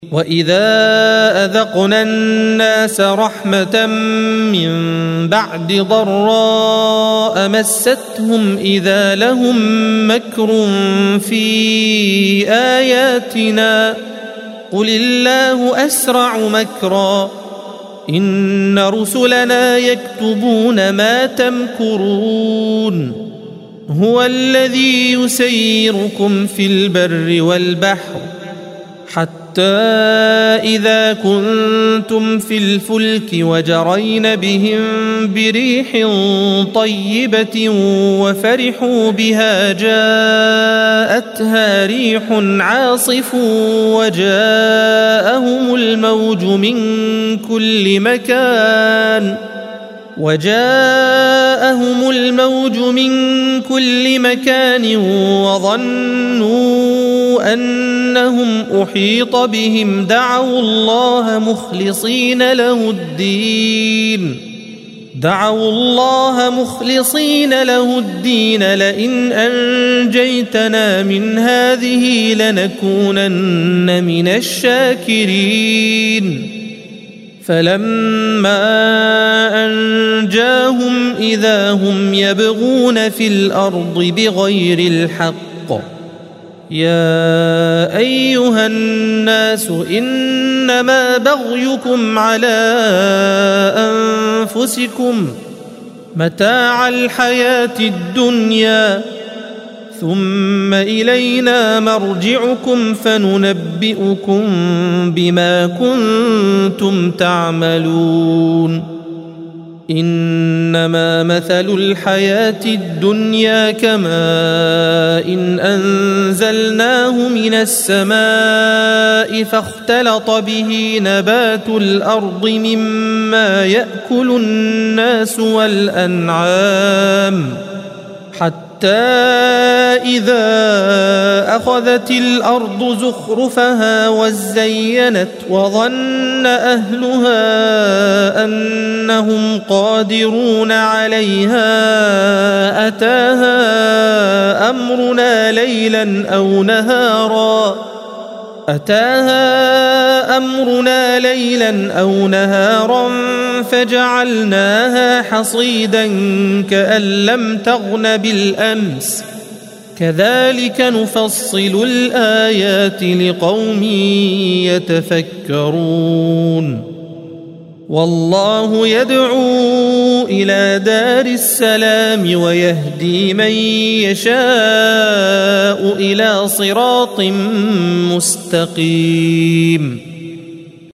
وإذا أذقنا الناس رحمة من بعد ضراء مستهم إذا لهم مكر في آياتنا قل الله أسرع مكرا إن رسلنا يكتبون ما تمكرون هو الذي يسيركم في البر والبحر حتى إذا كنتم في الفلك وجرين بهم بريح طيبة وفرحوا بها جاءتها ريح عاصف وجاءهم الموج من كل مكان وظنوا أنهم أحيط بهم دعوا الله مخلصين له الدين لئن أنجيتنا من هذه لنكونن من الشاكرين فلما أنجاهم إذا هم يبغون في الأرض بغير الحق يا أيها الناس إنما بغيكم على أنفسكم متاع الحياة الدنيا ثم إلينا مرجعكم فننبئكم بما كنتم تعملون إنما مثل الحياة الدنيا كماء إن أنزلناه من السماء فاختلط به نبات الأرض مما يأكل الناس والأنعام حتى إذا أخذت الأرض زخرفها وزينت وظن أهلها أنهم قادرون عليها أتاها أمرنا ليلا أو نهارا فجعلناها حصيدا كأن لم تغن بالأمس كذلك نفصل الآيات لقوم يتفكرون والله يدعو إلى دار السلام ويهدي من يشاء إلى صراط مستقيم